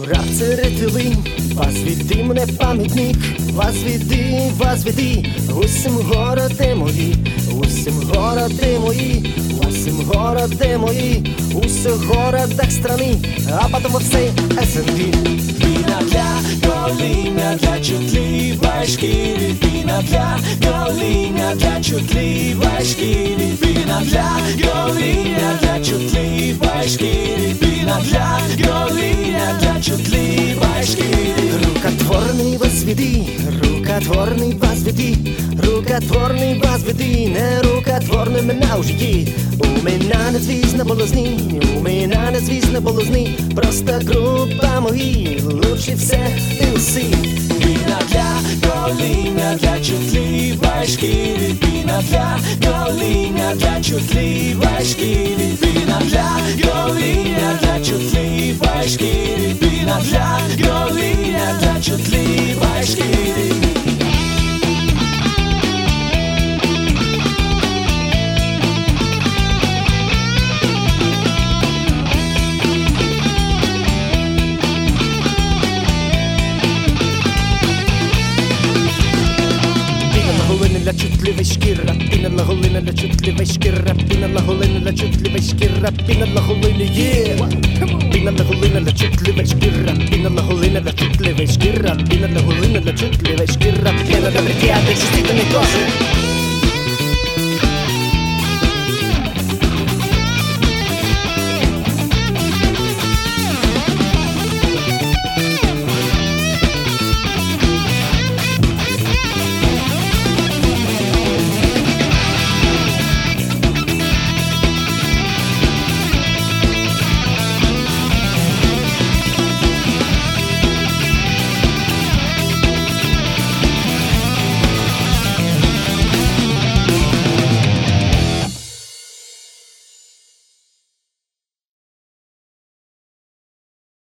Рабце ретили, возведи мене пам'ятник, возведи, усім городи мої, усім городи мої, усім городи мої, усіх городах страни, а потом во всей СНГ. Вина для Голиня, для чутливой шкірі, вина для Голиня, для чутливой шкірі, вина для Голиня, для чутливой шкірі, вина для Голиня, для чутливой шкірі. Рукотворний возведи, рукотворний возведи, рукотворний возведи, не рукотворний мене у житті. У мене не звісно було зні, у мене не звісно було зні, просто група мої, лучше все і усі. Вина для Голиня, для чутливой шкірі, вина для Голиня, для чутливой шкірі, вина для Голиня, для чутливой шкірі, вина для Голиня, для чутливой шкірі. Для чутливой шкіра, піна на голина для чутливой шкіра, піна на голина для чутливой шкіра, піна на голина, є. Піна на голина для чутливой шкіра, піна на голина для чутливой шкіра, піна на голина для чутливой шкіра, піна на бритя, де чувствительний кожи.